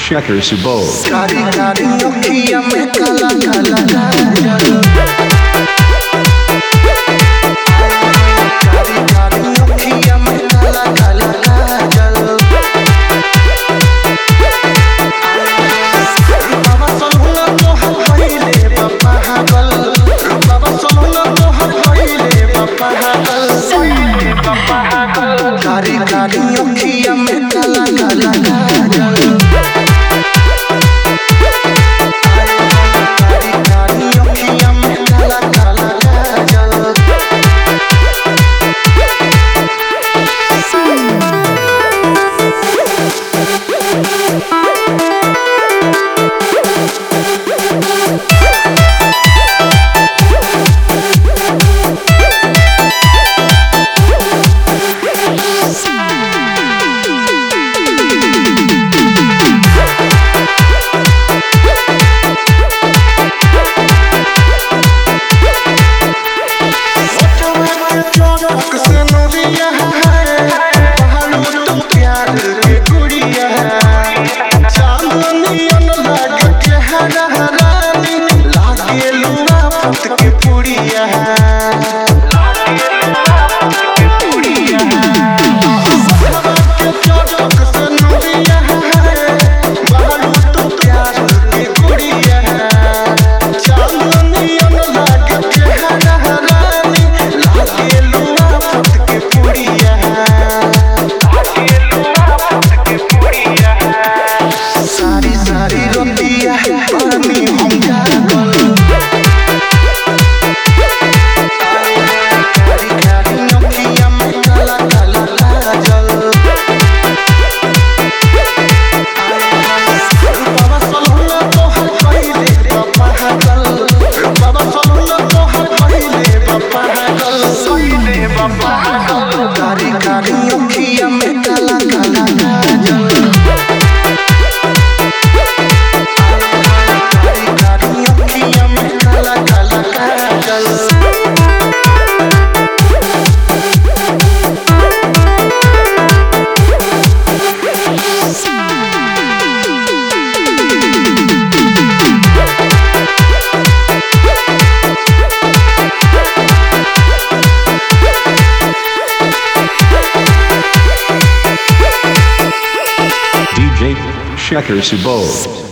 Shekhar Subodh. कारी कारी अखियाँ में काला काला काजल, कारी कारी अखियाँ में काला काला काजल, रूपावा सोलहुना तोहर भइले बा पागल, रूपावा सोलहुना तोहर भइले बा पागल, कारी कारी अखियाँ में काला काला काजल। कारी कारी अखियाँ में काला काला काजल, कारी कारी अखियाँ में काला काला काजल। Shekhar Subodh.